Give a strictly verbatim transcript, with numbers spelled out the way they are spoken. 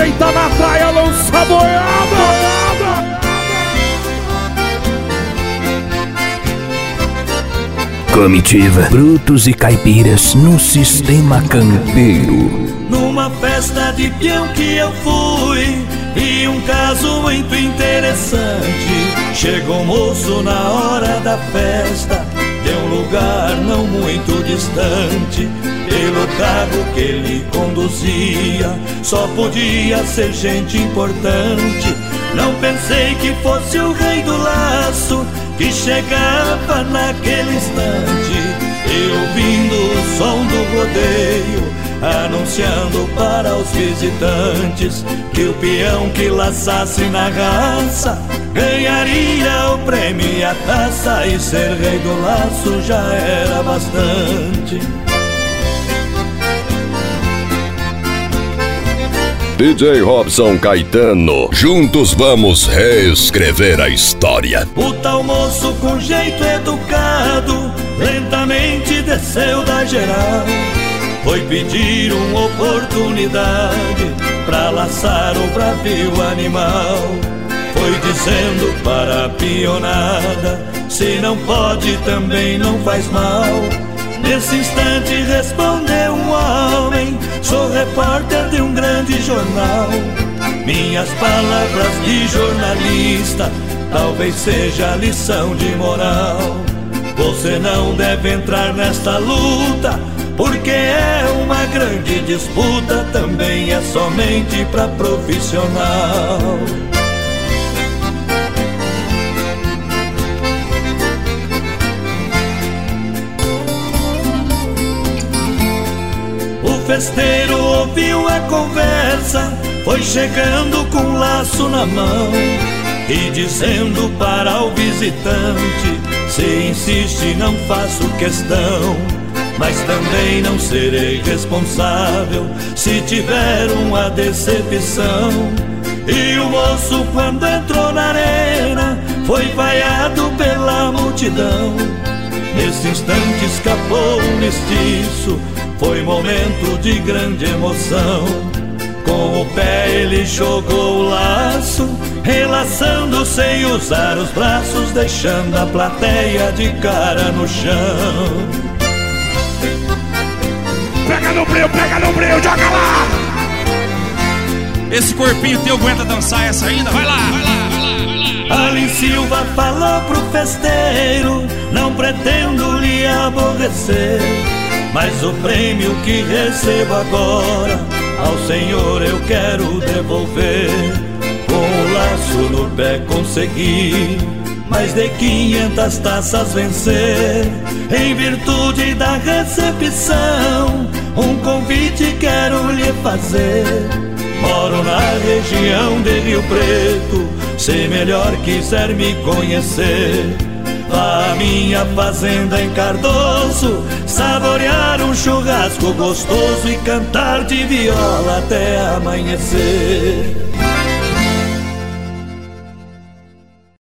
senta na praia, lança a boiada. Comitiva, brutos e caipiras no sistema campeiro. Numa festa de peão que eu fui, e um caso muito interessante. Chegou um moço na hora da festa, de um lugar não muito distante. Pelo carro que ele conduzia, só podia ser gente importante. Não pensei que fosse o rei do laço, que chegava naquele instante. E ouvindo o som do rodeio, anunciando para os visitantes que o peão que laçasse na raça ganharia o prêmio e a taça. E ser rei do laço já era bastante. D J Robson Caetano, juntos vamos reescrever a história. O tal moço com jeito educado lentamente desceu da geral. Foi pedir uma oportunidade pra laçar o bravio animal. Foi dizendo para a pionada, se não pode também não faz mal. Nesse instante respondeu um homem, sou repórter de um grande jornal. Minhas palavras de jornalista talvez seja lição de moral. Você não deve entrar nesta luta, porque é uma grande disputa, também é somente pra profissional. O festeiro ouviu a conversa, foi chegando com um laço na mão e dizendo para o visitante, se insiste não faço questão, mas também não serei responsável se tiver uma decepção. E o moço quando entrou na arena foi vaiado pela multidão. Nesse instante escapou um mestiço, foi momento de grande emoção. Com o pé ele jogou o laço, relaçando sem usar os braços, deixando a plateia de cara no chão. Pega no breu, pega no breu, joga lá! Esse corpinho teu aguenta dançar essa ainda? Vai lá, vai lá, vai lá, vai lá. Aline Silva falou pro festeiro, não pretendo lhe aborrecer, mas o prêmio que recebo agora ao senhor eu quero devolver. Com o laço no pé consegui mais de quinhentas taças vencer. Em virtude da recepção, um convite quero lhe fazer. Moro na região de Rio Preto, se melhor quiser me conhecer, vá à minha fazenda em Cardoso, saborear um churrasco gostoso e cantar de viola até amanhecer.